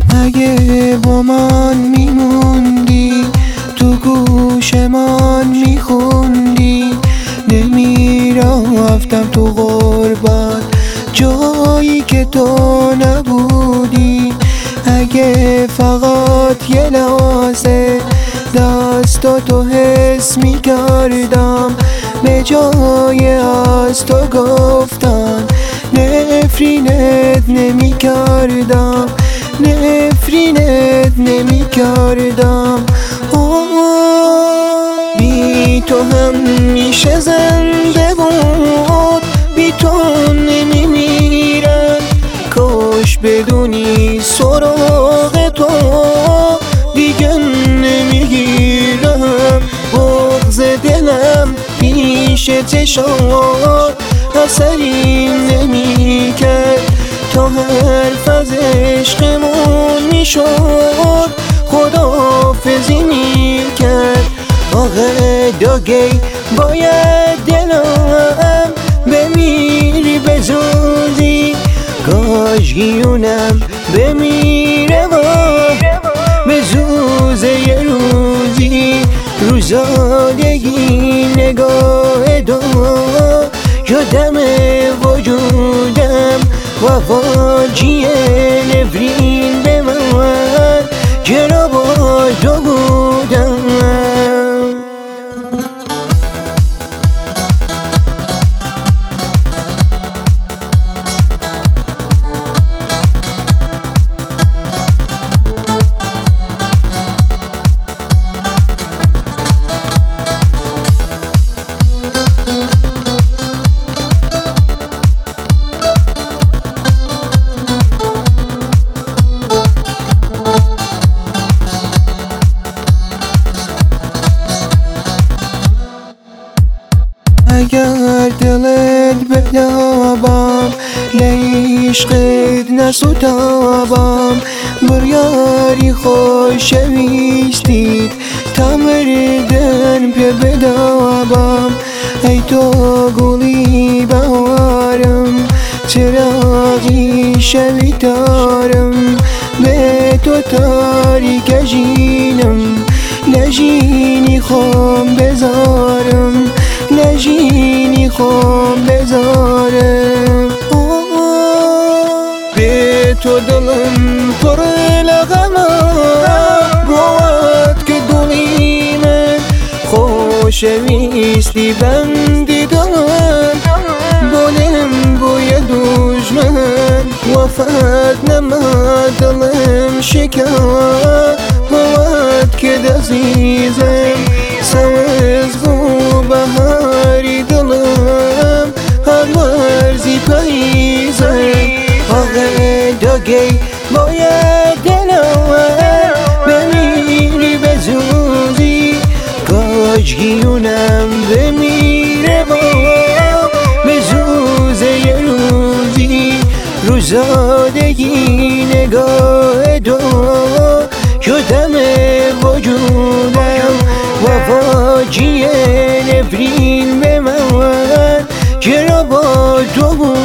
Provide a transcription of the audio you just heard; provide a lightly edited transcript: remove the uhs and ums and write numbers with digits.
اگه با من میموندی، تو گوش من میخوندی، نمیرفتم تو غربت جایی که تو نبودی. اگه فقط یه لحظه دستاتو حس میکردم، به جای از تو گفتن نفرینت نمیکردم، نفرینت نمیکردم. بی تو همیشه زنده بود، بی تو نمیمیرم. کاش بدونی سراغ تو دیگه نمیگیرم. بغض دلم پیش چشات اثری نمیکرد، تا حرف از عشقمون میشد خداحافظی میکرد. آخه داگی باید دلم بمیری به زودی، کاش گیونم بمیره و به زوز یه روزی. روزادگی نگاه دو یادم وجودم، وفاجی نفرین به من چرا با تو بودم. اگر دلت بدابم لعشقت نسوتابم، بریاری خوش ویستید تمردن پی بدابم. ای تو گلی بهارم، چراغی شبی تارم، به تو تاریک جینم، نجینی خوام بزارم، نجینی خوام بذارم. به تو دلم پر لغمه بود که گلی من خوشویستی بندی دلم، بولم بوی دشمن وفت نمد دلم شکر بود که دزیزم سوز بو بهاری دلم هر ورزی پاییزم. آقا داگی باید دلم بمیری به زودی، کاش گیونم بمیره با به زوز یه روزی. روزادگی نگاه دو شدم وجودم، وفاجی نفرین به من چرا با تو بود.